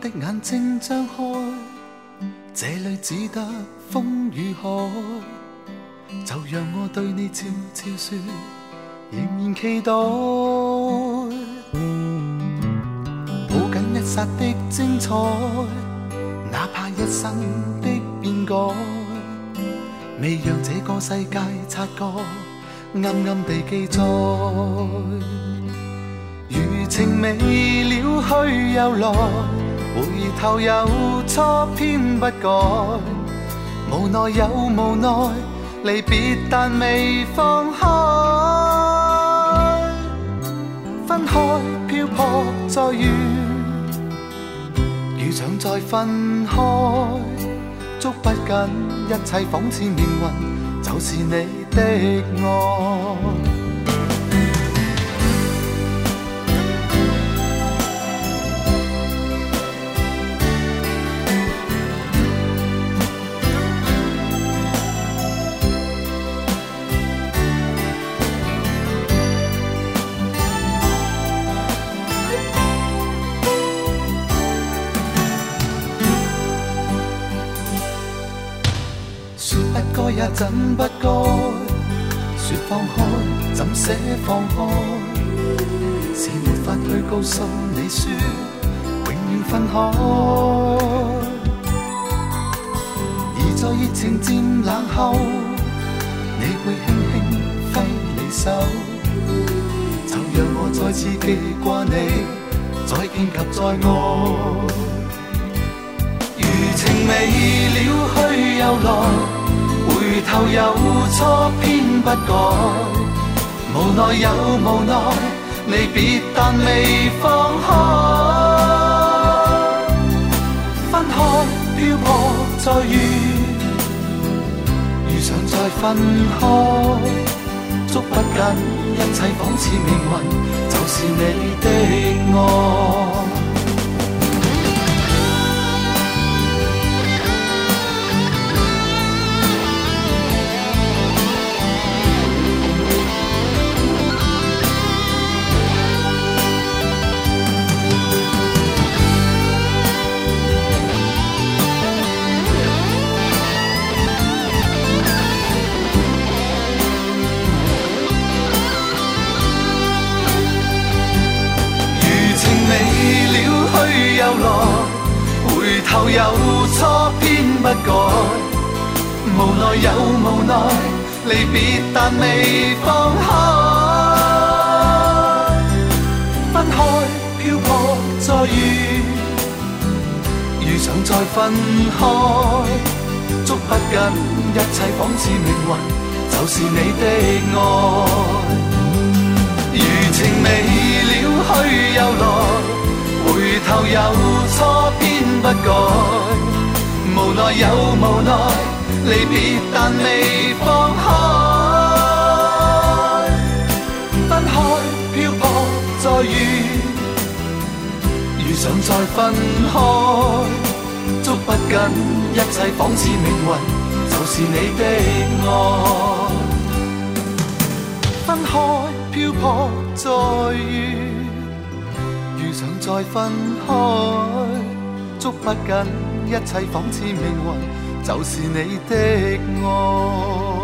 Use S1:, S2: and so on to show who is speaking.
S1: 的眼睛張開，這裏只得風與海，就讓我對你悄悄說，仍然期待。抱緊一剎的精彩，哪怕一生的變改，未讓這個世界察覺，暗暗地記載。如情未了去又來，回頭又錯偏不改，無奈有無奈，離別但未放開。分開漂泊再遇，如想再分開，捉不緊一切仿似命運，就是你的愛。也怎不該說放開，怎捨放開？是沒法去告訴你說，永遠分開。而在熱情漸冷後，你會輕輕揮離手，就讓我再次記掛你，再見及再愛。如情未了去又來，回頭又錯偏不改，無奈有無奈，離別但未放開。分開漂泊再遇，如想再分開，捉不緊一切仿似命運，就是你的愛。又來，回頭又錯偏不改，無奈有無奈，離別但未放開。分開漂泊再遇，如想再分開，捉不緊一切仿似命運，就是你的愛。如情未了去又來，回頭又錯偏不改，無奈有無奈，離別但未放開。分開漂泊再遇，如想再分開，捉不緊一切仿似命運，就是你的愛。分開漂泊再遇，如想再分開，捉不緊一切仿似命運，就是你的愛。